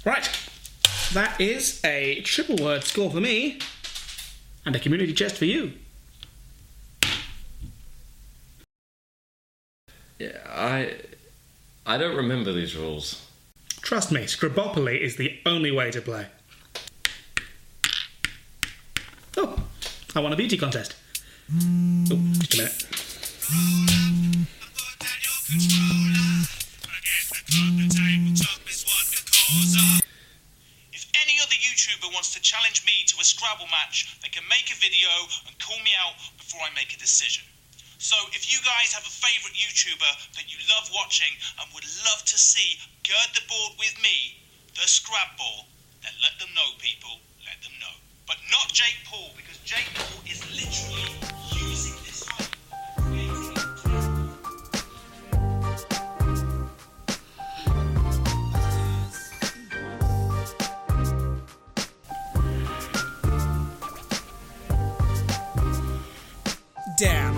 Right, that is a triple word score for me, and a community chest for you. Yeah, I don't remember these rules. Trust me, Scribopoly is the only way to play. Oh, I won a beauty contest. Oh, just a minute. If any other YouTuber wants to challenge me to a Scrabble match, they can make a video and call me out before I make a decision. So if you guys have a favourite YouTuber that you love watching and would love to see gird the board with me, the Scrabble, then let them know, people. Let them know. But not Jake Paul, because Jake Paul is literally using this one. Damn.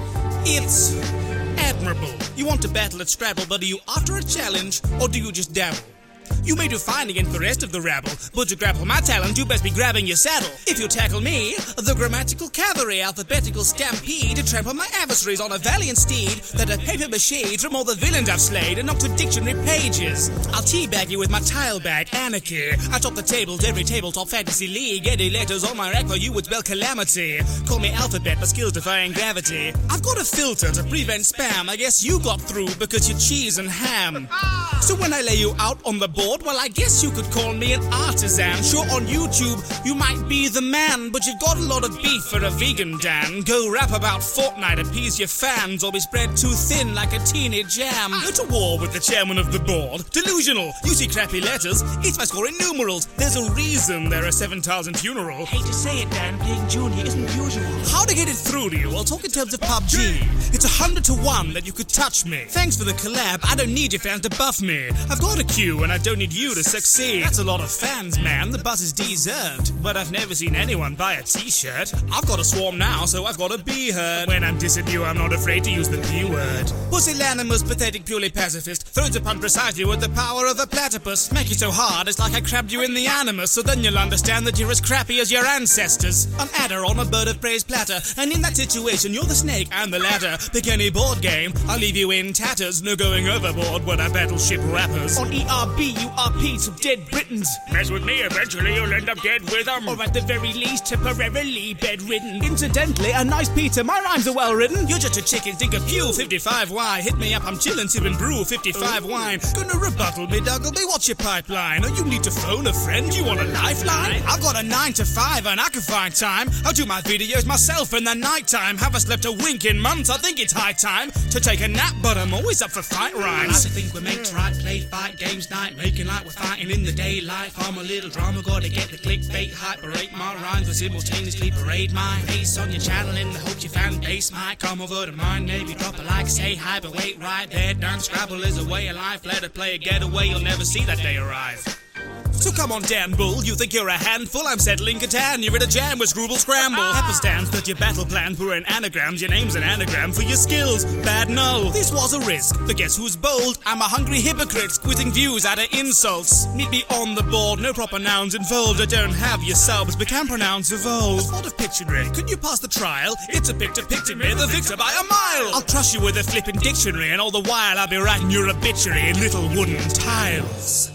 It's admirable. You want to battle at Scrabble, but are you after a challenge, or do you just dabble? You may do fine against the rest of the rabble, but to grapple my talent, you best be grabbing your saddle. If you tackle me, the grammatical cavalry, alphabetical stampede, to trample my adversaries on a valiant steed, that a papier-mâché from all the villains I've slayed and knocked to dictionary pages. I'll teabag you with my tile bag, anarchy. I top the tables, every tabletop fantasy league. Any letters on my rack for you would spell calamity. Call me alphabet, but skills defying gravity. I've got a filter to prevent spam. I guess you got through because you're cheese and ham. So when I lay you out on the board, well, I guess you could call me an artisan. Sure, on YouTube, you might be the man, but you've got a lot of beef for a vegan, Dan. Go rap about Fortnite, appease your fans, or be spread too thin like a teeny jam. Go to war with the chairman of the board. Delusional. You see crappy letters. It's my score in numerals. There's a reason there are 7,000 funerals. Hate to say it, Dan, playing junior isn't usual. How to get it through to you? I'll talk in terms of PUBG. It's 100 to 1 that you could touch me. Thanks for the collab. I don't need your fans to buff me. I've got a queue and I don't need you to succeed. That's a lot of fans, man. The buzz is deserved. But I've never seen anyone buy a t-shirt. I've got a swarm now, so I've got to be heard. When I'm dissing you, I'm not afraid to use the P-word. Pusillanimous, pathetic, purely pacifist, throws a pun precisely with the power of a platypus. Make you so hard, it's like I crabbed you in the animus. So then you'll understand that you're as crappy as your ancestors. An adder on a bird of prey's platter, and in that situation, you're the snake and the ladder. Pick any board game, I'll leave you in tatters. No going overboard when I battleship rappers. On ERB, you RP to dead Britons. Mess with me, eventually you'll end up dead with them. Or at the very least, temporarily bedridden. Incidentally, a nice pizza, my rhymes are well written. You're just a chicken, think of you, 55Y. Hit me up, I'm chillin', sippin' brew, 55 wine. Gonna rebuttal me, Duggle, what's your pipeline? Oh, you need to phone a friend, you want a lifeline? I've got a 9 to 5 and I can find time. I do my videos myself in the nighttime. Haven't slept a wink in months, I think it's high time to take a nap, but I'm always up for fight rhymes. I think we're meant to write, play, fight, games night, making like we're fighting in the daylight. I'm a little drama, gotta get the clickbait, hyperate my rhymes, but simultaneously parade my face on your channel in the hopes your fan base might come over to mine. Maybe drop a like, say hi, but wait right there. Done Scrabble is a way of life, let it play a getaway, you'll never see that day arrive. So come on, Dan Bull, you think you're a handful? I'm settling Catan, you're in a jam with Scrabble Scramble. Happenstance that your battle plans were in anagrams. Your name's an anagram for your skills. Bad null. This was a risk, but guess who's bold? I'm a hungry hypocrite, squeezing views out of insults. Meet me on the board, no proper nouns involved. I don't have your subs, but can pronounce evolve. What of Pictionary? Could you pass the trial? It's a picture me, the victor by a mile. I'll crush you with a flippin' dictionary, and all the while I'll be writing your obituary in little wooden tiles.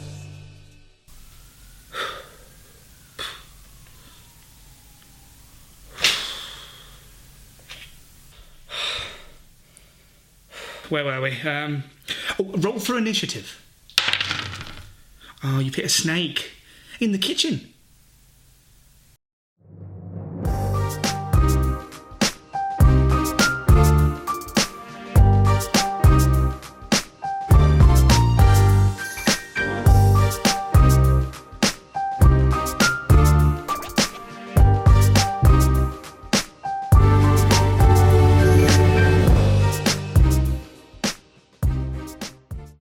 Where were we? Roll for initiative. Oh, you've hit a snake. In the kitchen.